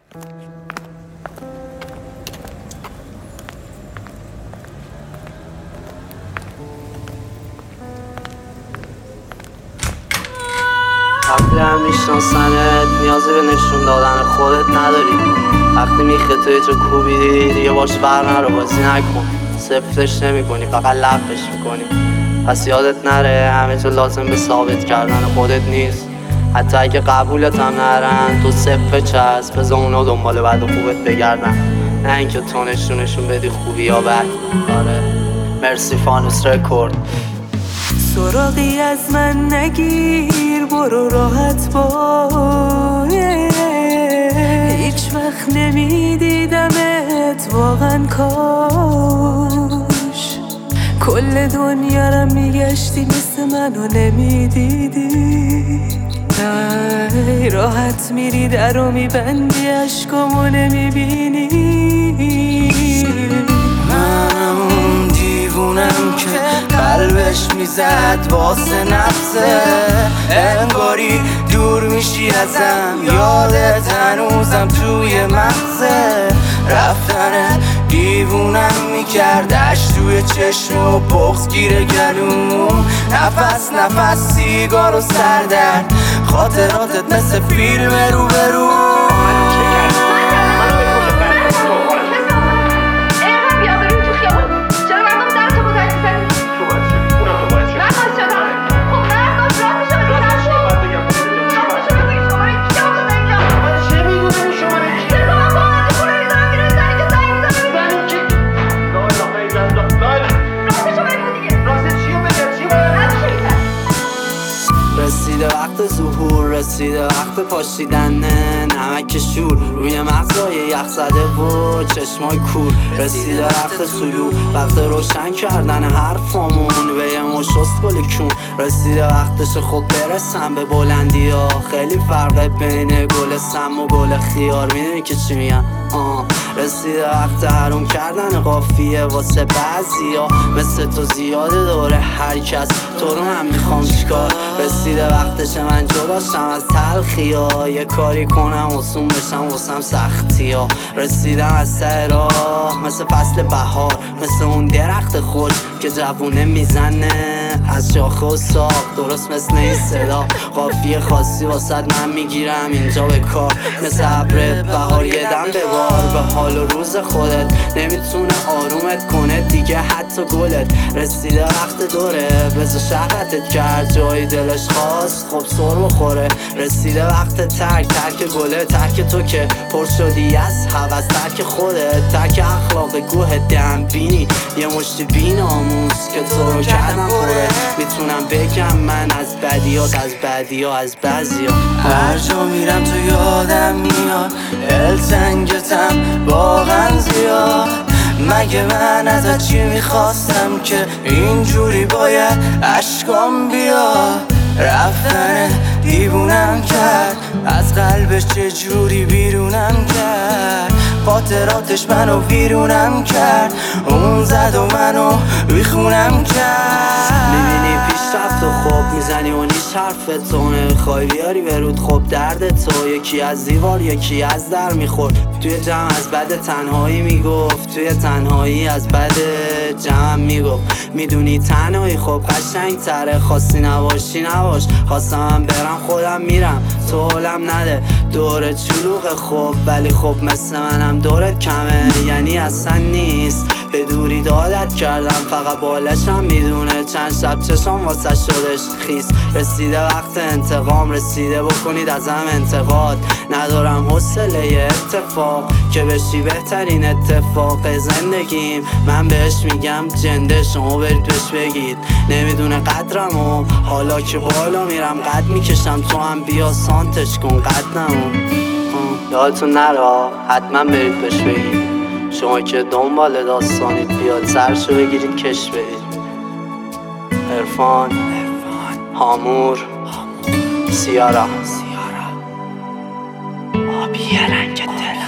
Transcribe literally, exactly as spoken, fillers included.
وقتی هم میشناسنت نیازی به نشون دادن خودت نداری. وقتی میخه توی تو کوبیدی دیگه باش بر نرو، بازی نکن، صفتش نمی کنی، فقط لفش میکنی. پس یادت نره همه تو لازم به ثابت کردن خودت نیست. حتی اگه قبولت هم نرن تو صفه چسب، بذار اونا دنبال بعد خوبت بگردن، نه اینکه تو نشونشون بدی خوبی یا بد. آره مرسی فانوس رکورد. سراغی از من نگیر، برو راحت باش. هیچ وقت نمیدیدمت واقعا، کاش کل دنیا رو میگشتی مثل منو نمیدیدی. راحت میری در رو میبندی، عشقامو نمیبینی. منم اون دیوونم که قلبش میزد واسه نفسه، انگاری دور میشی ازم، یادت هنوزم توی مغزه. رفتن دیوونم میکردش توی چشم و بغض گیره گلوم، نفس نفس سیگار و سردرد، خاطراتت مثل فیلم رو به رو. رسیده وقت ظهور، رسیده وقت پاشیدن نمک شور روی مغزای یخ زده و چشمای کور. رسیده وقت طلوع، وقت روشن کردن حرفامون به یه مشست گل کون. رسیده وقتش خود برسم به بلندی ها، خیلی فرقه بین گل سم و گل خیار، میدونی که چی میگم؟ آه. رسیده وقت حروم کردن قافیه واسه بعضیا، مثل تو زیاده دوره هر کس، تو رو هم میخوام چیکار. رسیده وقتش من جداشم از تلخی ها، یه کاری کنم آسون بشم واسم سختی ها. رسیدم از ته راه مثل فصل بهار، مثل اون درخت خوش که جوونه میزنه از شاخه و ساق، درست مثل این صدا. قافیه خاصی واسد من میگیرم اینجا به کار، مثل ابر بهار یه دم به بار. به حال و روز خودت نمیتونه آرومت کنه دیگه حتی گلت. رسیده وقت دوره بذار شهرتت کرد جایی دلش خواست خب سر بخوره. رسیده وقت ترک، ترک گله، ترک تو که پر شدی از هوس، ترک خودت، ترک اخلاق گوه دم بینی، یه مشت بیناموس که تو رو کردم خوره. میتونم بگم من از بدیات، از بدیا، از بعضیا. هر جا میرم تو یادم میاد، دلتنگتم واقعا زیاد. مگه من ازت چی میخواستم که اینجوری باید اشکام بیاد؟ رفتن دیوونم کرد، از قلبش چه جوری بیرونم کرد، خاطراتش منو ویرونم کرد، اون زد و منو بیخونم کرد. میبینی پیشرفت و خوب میزنی و نیش حرف تو، نمیخوای بیاری برود خوب درد تو. یکی از دیوار یکی از در میخورد، توی جمع از بد تنهایی میگفت، توی تنهایی از بد جمع میگفت. میدونی تنهایی خوب قشنگ تره، خواستی نباشی نباش، خواستم من برم خودم میرم، تو حالم نده. دور چلوغ خوب ولی خوب مثل منم دورت کمه، یعنی اصلا نیست به دوری دادت کردم، فقط بالشم میدونه چند شب چشم واسه شدش خیس. رسیده وقت انتقام، رسیده بکنید ازم انتقاد، ندارم حوصله اتفاق که بشی بهترین اتفاق زندگیم. من بهش میگم جنده، شما برید بهش بگید نمیدونه قدرمو، حالا که بالا میرم قد میکشم، تو هم بیا سانتش کن قدمو. یادتون نره حتما برید بهش بگید، شما که دنبال داستانید بیاد سرشو بگیرید کش بدید. عرفان، هامور، سیارا، آبی رنگ دلم.